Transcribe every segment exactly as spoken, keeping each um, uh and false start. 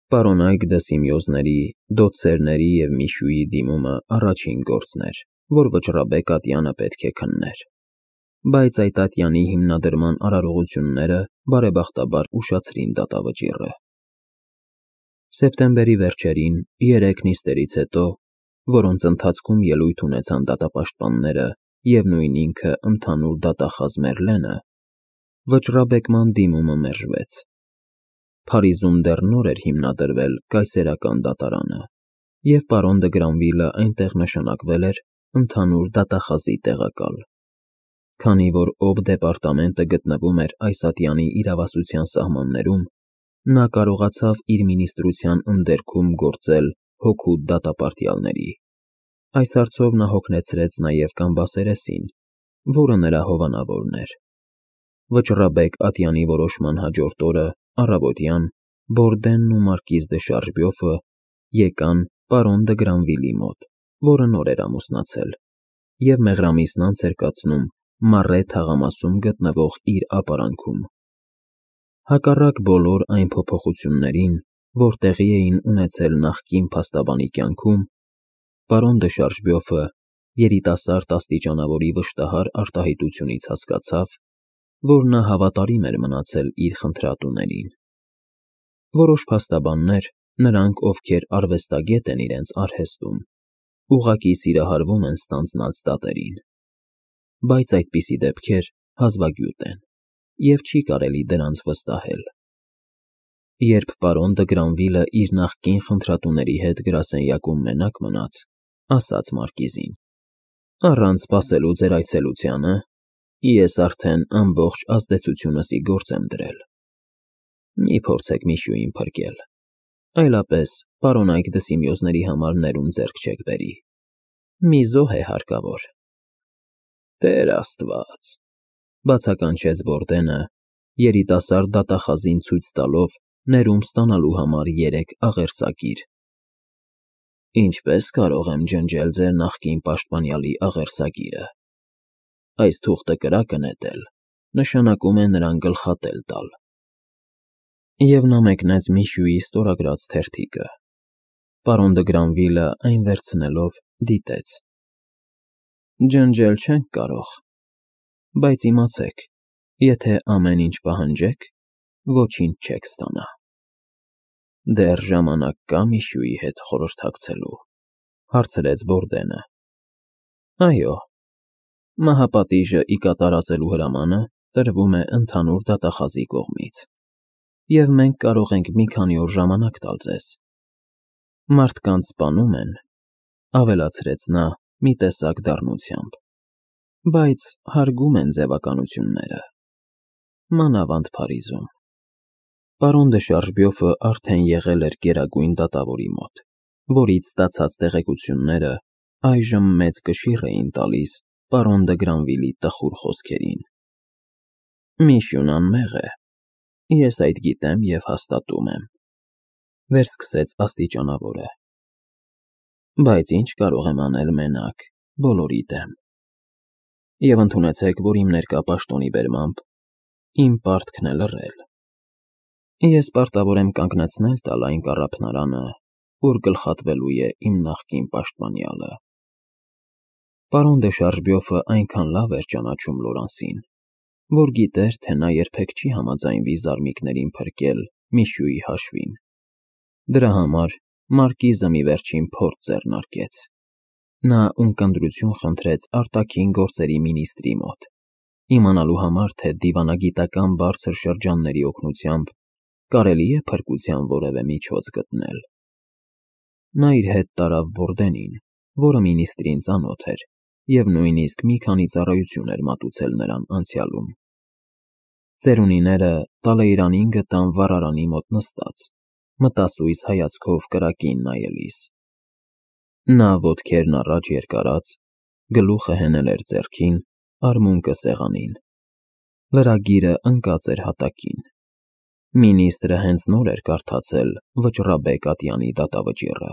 Պարոնայք դսիմյոզների, դոցերների և Միշուի դիմումը առաջին գործն էր, որ Վճռաբեկ ատյանը պետք է քններ, բայց այդ ատյանի հիմնադրման արարողությունները բարեբախտաբար ուշացրին դատավճիռը։ Սեպտեմբերի վերջերին, երեք նիստերից հետո, որոնց ընթացքում ելույթ ունեցան դատապաշտպանները և նույն ինքը ընդհանուր դատախազ Մերլենը, Վճռաբեկման դիմումը մերժվեց։ Փարիզում դեռ նոր էր հիմնադրվել կայսերական դատարանը, և պարոն դը Գրանվիլը այնտեղ նշանակվել էր ընդհանուր դատախազի տեղակալ։ Քանի որ Օբ դեպարտամենտը գտնվում էր այս ատյանի իրավասության սահմաններում, նա կարողացավ իր մինիստրության ընդերքում գործել հօգուտ դատապարտյալների։ Այս հարցով նա հոգնեցրեց նաև Կամբասերեսին, որը նրա հովանավորն էր։ Վճռաբեկ ատյանի որոշման հաջորդ օրը, առավոտյան, Բորդենն ու մարկիզ դը Շարժբյոֆը եկան պարոն դը Գրանվիլի մոտ, որը նոր էր ամուսնացել, և մեղրամիսն անց էր կացնում Մարե թաղամասում գտնվող իր ապարանքում։ Հակառակ բոլոր այն փոփոխություններին, որ տեղի էին ունեցել նախկին փաստաբանի կյանքում, պարոն դը Շարժբյոֆը երիտասարդ աստիճանավորի վշտահար արտահայտությունից հասկացավ, որ նա հավատարիմ էր մնացել իր խնդրատուներին։ Որոշ փաստաբաններ, նրանք, ովքեր արվեստագետ են իրենց արհեստում, ուղղակի սիրահարվում են ստանձնած դատերին, բայց այդպիսի դեպքեր հազվագյուտ են, և չի կարելի դրանց վստահել։ Երբ պարոն դը Գրանվիլը իր նախկին խնդրատուների հետ գրասենյակում մենակ մնաց, ասաց մարկիզին. «Առանց սպասելու ձեր այցելությանը, ես արդեն ամբողջ ազդեցությունս ի գործ եմ դրել։ Մի փորձեք Միշուին փրկել, այլապես պարոնայք դսիմյոզների համար ներում ձեռք չեք բերի։ Մի զոհ է հարկավոր»։ «Տեր Աստված», բացականչեց Բորդենը, երիտասարդ դատախազին ցույց տալով ներում ստանալու համար երեք աղերսագիր։ «Ինչպե՞ս կարող եմ ջնջել ձեր նախկին պաշտպանյալի աղերսագիրը։ Այս թուղթը կրակը նետել նշանակում է նրան գլխատել տալ»։ Եվ նա մեկնեց Միշուի ստորագրած թերթիկը։ Պարոն դը Գրանվիլը, այն վերցնելով, դիտեց. «Ջնջել չենք կարող, բայց իմացեք, եթե ամեն ինչ պահանջեք, ոչինչ չեք ստանա»։ «Դեռ ժամանակ կա՞ Միշուի հետ խորհրդակցելու», հարցրեց Բորդենը։ «Այո, մահապատիժը ի կատարածելու հրամանը տրվում է ընդհանուր դատախազի կողմից, և մենք կարող ենք մի քանի օր ժամանակ տալ ձեզ։ Մարդկանց սպանում են», ավելացրեց նա մի տեսակ դառնությամբ, «բայց հարգում են ձևականությունները, մանավանդ Փարիզում»։ Պարոն դը Շարժբյոֆը արդեն եղել էր Գերագույն դատավորի մոտ, որից ստացած տեղեկությունները այժմ մեծ կշիռ էին տալիս պարոն դը Գրանվիլի տխուր խոսքերին։ «Միշուն անմեղ է, ես այդ գիտեմ և հաստատում եմ», վերսկսեց աստիճանավորը, «բայց ինչ կարող եմ անել մենակ, բոլորի դեմ։ Եվ ընդունեցեք, որ իմ ներկա պաշտոնի բերմամբ իմ պարտքն է լռել։ Ես պարտավոր եմ կանգնեցնել տալ այն կառափնարանը, որ գլխատվելու է իմ նախկին պաշտպանյալը»։ Պարոն դը Շարժբյոֆը այնքան լավ էր ճանաչում Լորանսին, որ գիտեր, թե նա երբեք չի համաձայնվի զարմիկներին փրկել Միշուի հաշվին։ Դրա համար մարկիզը մի վերջին փորձ ձեռնարկեց։ Նա ունկնդրություն խնդրեց արտաքին գործերի մինիստրի մոտ, իմանալու համար, թե դիվանագիտական բարձր շրջանների օգնությամբ կարելի է փրկության որևէ միջոց գտնել։ Նա իր հետ տարավ Բորդենին, որը մինիստրին ծանոթ էր և նույնիսկ մի քանի ծառայություն էր մատուցել նրան անցյալում։ Ծերունիները Տալեյրանին գտան վառարանի մոտ նստած, մտասույզ հայացքով կրակին նայելիս։ Նա ոտքերն առաջ երկարած, գլուխը հենել էր ձեռքին, արմունկը սեղանին։ Լրագիրը ընկած էր հատակին։ Մինիստրը հենց նոր էր կարդացել Վճռաբեկ ատյանի դատավճիռը։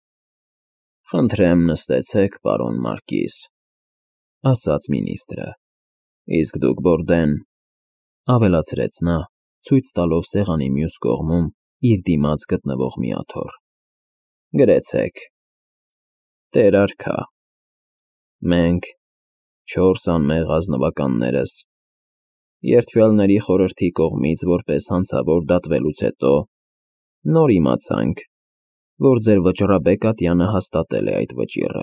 «Խնդրեմ նստեցեք, պարոն մարկիզ», ասաց մինիստրը։ «Իսկ դուք, Բորդեն», ավելացրեց նա, ցույց տալով սեղանի մյուս կողմում իր դիմաց գտնվող մի աթոռ։ Գրեցեք. Տեր արքա, մենք, չորս անմեղ ազնվականներս, երդվյալների խորհրդի կողմից որպես հանցավոր դատվելուց հետո, նոր իմացանք, որ ձեր վճռաբեկ ատյանը հաստատել է այդ վճիռը։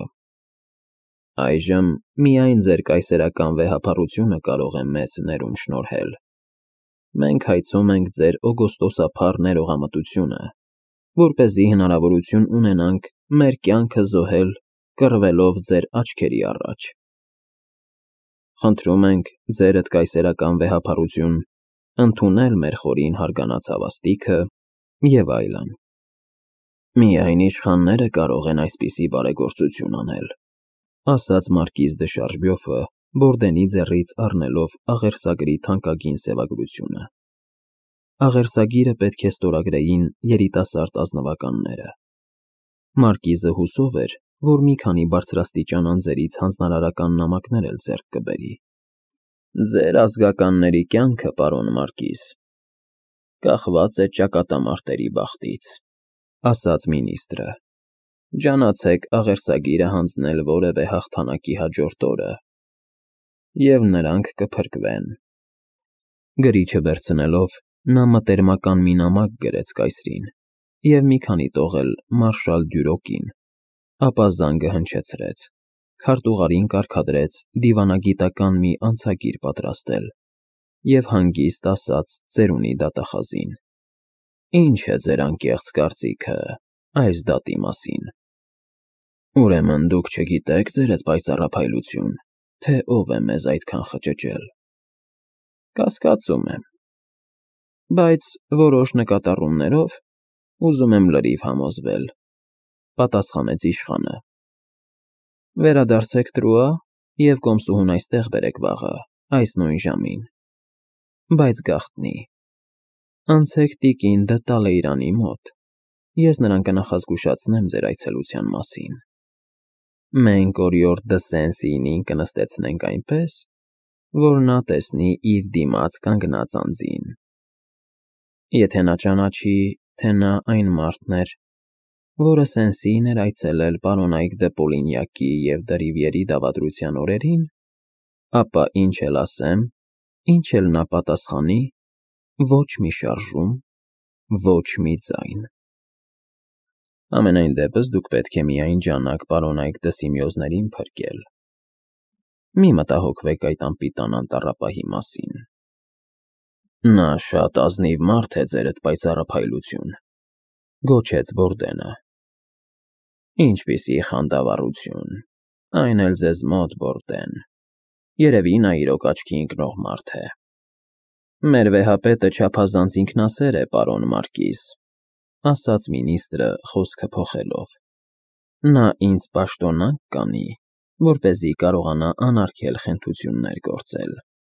Այժմ միայն ձեր կայսերական վեհափառությունը կարող է մեզ ներում շնորհել։ Մենք հայցում ենք ձեր օգոստոսափառ ներողամտությունը, որպեսզի հնարավորություն ունենանք մեր կյանքը զոհել կռվելով ձեր աչքերի առաջ։ Խնդրում ենք ձերդ կայսերական վեհափառություն, ընդունել մեր խորին հարգանած հավաստիքը և այլն։ Միայն իշխանները կարող են այսպիսի բարեգործություն անել, ասաց մարկիզ դը Շարժբյոֆը, Բորդենի ձեռից առնելով աղերսագրի թանկագին սևագրությունը։ Աղերսագիրը պետք է ստորագրեին երիտասարդ ազնվականները։ Մարկիզը հուսով էր, որ մի քանի բարձրաստիճան անձերից հանձնարարական նամակներ էլ ձեռք կբերի։ Ձեր ազգականների կյանքը, պարոն մարկիզ, կախված է ճակատամարտերի բախտից, ասաց մինիստրը։ Ջանացեք աղերսագիրը հանձնել որևէ հաղթանակի հաջորդ օրը, և նրանք կփրկվեն։ Գրիչը վերցնելով, նա մտերմական մի նամակ գրեց կայսրին և մի քանի տող էլ մարշալ Դյուրոկին, ապա զանգը հնչեցրեց, քարտուղարին կարգադրեց դիվանագիտական մի անցագիր պատրաստել և հանգիստ ասաց ծերունի դատախազին. Ինչ է ձեր անկեղծ կարծիքը այս դատի մասին։ Ուրեմն դուք չգիտեք, ձերդ պայծառափայլություն, թե ով է մեզ այդքան խճճել։ Կասկածում եմ, բայց որոշ նկատառումներով ուզում եմ լրիվ համոզվել, պատասխանեց իշխանը։ Վերադարձեք Տրուա և կոմսուհուն այստեղ բերեք վաղը, այս նույն ժամին, բայց գաղտնի, անցեք տիկին դը Տալեյրանի մոտ, ես նրան կնախազգուշացնեմ ձեր այցելության մասին։ Մենք օրիորդ դը Սեն֊Սիյնին կնստեցնենք այնպես, որ նա տեսնի իր դիմաց կանգնած անձին։ Եթե նա ճանաչի, թե նա այն մարդն էր, որը Սեն֊Սիյն էր այցելել պարոնայք դը Պոլինյակի և դը Ռիվիերի դավադրության օրերին, ապա ինչ էլ ասեմ, ինչ էլ նա պատասխանի, ոչ մի շարժում, ոչ մի ձայն։ Համենայն դեպս դուք պետք է միայն ջանաք պարոնայք դը Սիմեոզներին փրկել։ Մի մտահոգվեք այդ անպիտան անտառապահի մասին։ Նա շատ ազնիվ մարդ է, ձերդ պայծառափայլություն, գոչեց Բորդենը։ Ինչպիսի խանդավառություն, այն էլ ձեզ մոտ, Բորդեն, երևի նա իրոք աչքի ընկնող մարդ է։ Մեր վեհապետը չափազանց ինքնասեր է, պարոն մարկիզ, ասաց մինիստրը խոսքը փոխելով։ Նա ինձ պաշտոնանկ կանի, որպեսզի կարողանա անարգել խենթություններ գործել։